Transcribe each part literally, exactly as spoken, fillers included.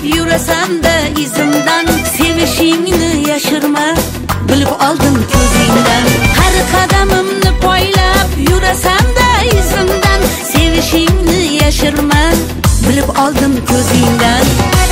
yurasan-da izimdan, sevishingni yashirma, bilib oldim ko'zingdan. Har qadamimni poylab yurasan-da izimdan, sevishingni yashirma, bilib oldim ko'zingdan.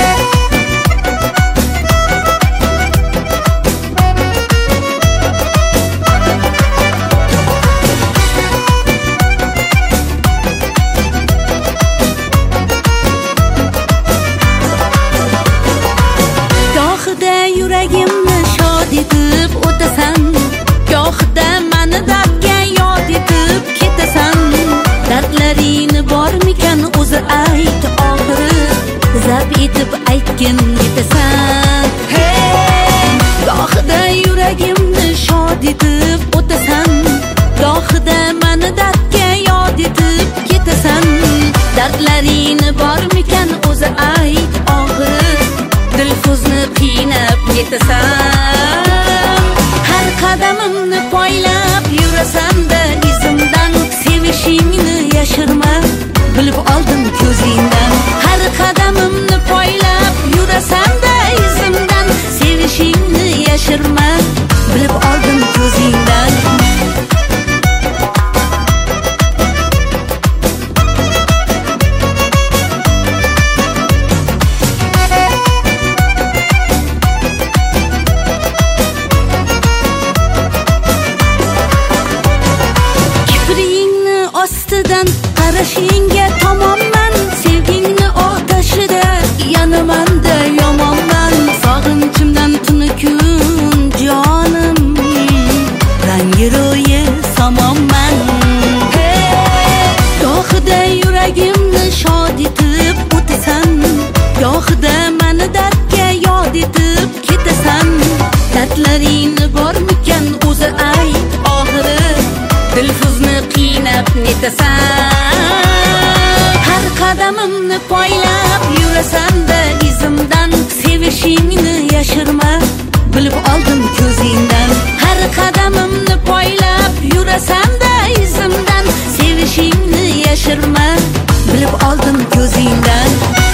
Yuragimni shod etib o'tasan, gohida mani dardga yod etib ketasan. Dardlaring bormikan o'zi ayt, oxiri zab etib aytgin yetasan. Hey, gohida yuragimni shod etib o'tasan, gohida mani dardga yod etib ketasan. Dardlaring bormikan o'zi ayt, oxiri dilfuzni qiynab yetasan. Har qadamimni poylab yurasan-da izimdan, sevishingni yashirma, bilib oldim ko'zingdan. Har qadamimni poylab yurasan-da izimdan, sevishingni yashirma, bilib oldim ko'zingdan. Ostidan qarashingga tomonman, sevgingni otashida yonaman-da yomonman. Sog'inchimdan tuni kun jonim, rangi ro'yi somonman. Hey, gohida yuragimni shod etib o'tasan, gohida mani dardga yod etib ketasan. Dardlaring bormikan o'zi ayt, oxiri dilfuzni qiynab netasan. Har qadamimni poylab yurasan-da izimdan, sevishingni yashirma, bilib oldim ko'zingdan. Har qadamimni poylab yurasan-da izimdan, sevishingni yashirma, bilib oldim ko'zingdan.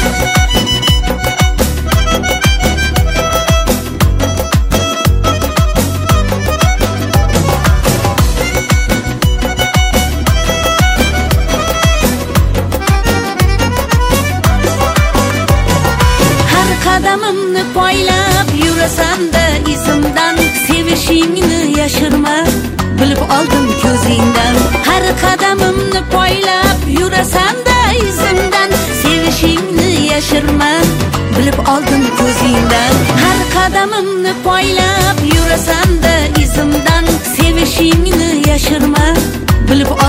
Qadamimni poylab yurasan-da izimdan, sevishingni yashirma, bilib oldim ko'zingdan. Har qadamimni poylab yurasan-da izimdan, sevishingni yashirma, bilib oldim ko'zingdan. Har qadamimni poylab yurasan-da izimdan, sevishingni yashirma, bilib